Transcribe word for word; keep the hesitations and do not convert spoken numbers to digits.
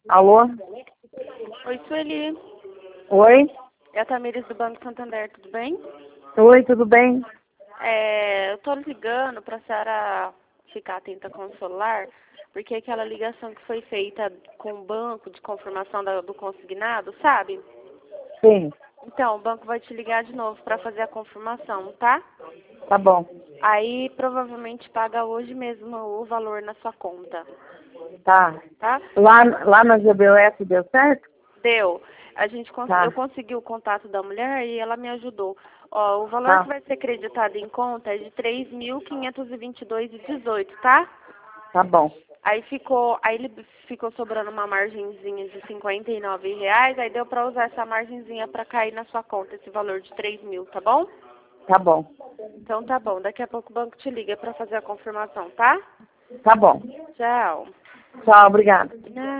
Alô? Oi, Sueli. Oi? É a Tamires do Banco Santander, tudo bem? Oi, tudo bem? É, eu tô ligando pra senhora ficar atenta com o celular, porque aquela ligação que foi feita com o banco de confirmação da- do consignado, sabe? Sim, Então, o banco vai te ligar de novo pra fazer a confirmação, tá? tá bom. Aí, provavelmente, paga hoje mesmo o valor na sua conta, Tá. tá? Lá, lá na G B O S deu certo? Deu. A gente cons- Tá, Eu consegui o contato da mulher e ela me ajudou. Ó, o valor tá, que vai ser creditado em conta é de três mil quinhentos e vinte e dois e dezoito, tá? tá bom. Aí ficou, aí ele ficou sobrando uma margenzinha de cinquenta e nove reais, aí deu pra usar essa margenzinha pra cair na sua conta, esse valor de três mil, tá bom? Tá bom. Então tá bom, daqui a pouco o banco te liga pra fazer a confirmação, tá? Tá bom. Tchau. Tchau, obrigada. Não.